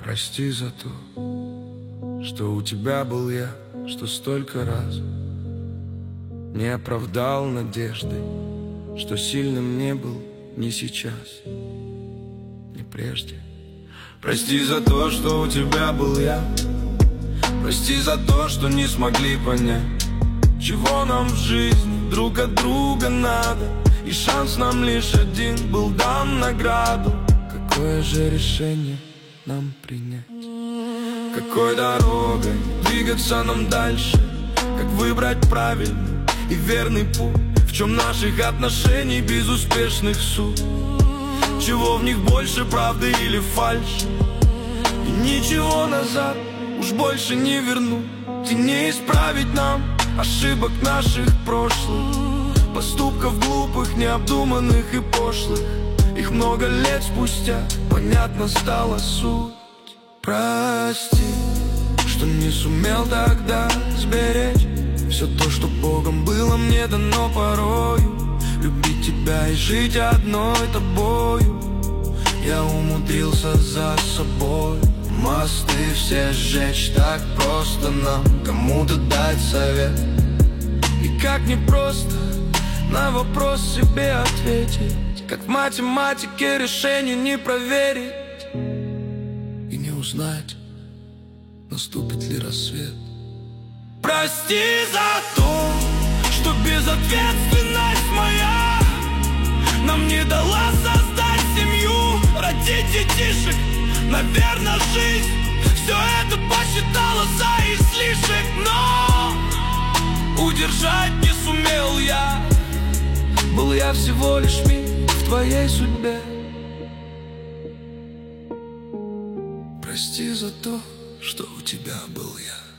Прости за то, что у тебя был я, что столько раз не оправдал надеждой, что сильным не был ни сейчас, ни прежде. Прости за то, что у тебя был я. Прости за то, что не смогли понять, чего нам в жизни друг от друга надо. И шанс нам лишь один был дан награду. Какое же решение нам принять? Какой дорогой двигаться нам дальше? Как выбрать правильный и верный путь? В чем наших отношений безуспешных суть? Чего в них больше, правды или фальши? И ничего назад уж больше не вернуть. И не исправить нам ошибок наших прошлых, поступков глупых, необдуманных и пошлых. Их много лет спустя понятно стала суть. Прости, что не сумел тогда сберечь все то, что Богом было мне дано порою. Любить тебя и жить одной тобою. Я умудрился за собой мосты все сжечь. Так просто нам кому-то дать совет. И как непросто на вопрос себе ответить. Как в математике решение не проверить и не узнать, наступит ли рассвет. Прости за то, что безответственность моя нам не дала создать семью, родить детишек. Наверное, жизнь все это посчитала за излишек, но удержать не сумел я. Был я всего лишь миг в твоей судьбе. Прости за то, что у тебя был я.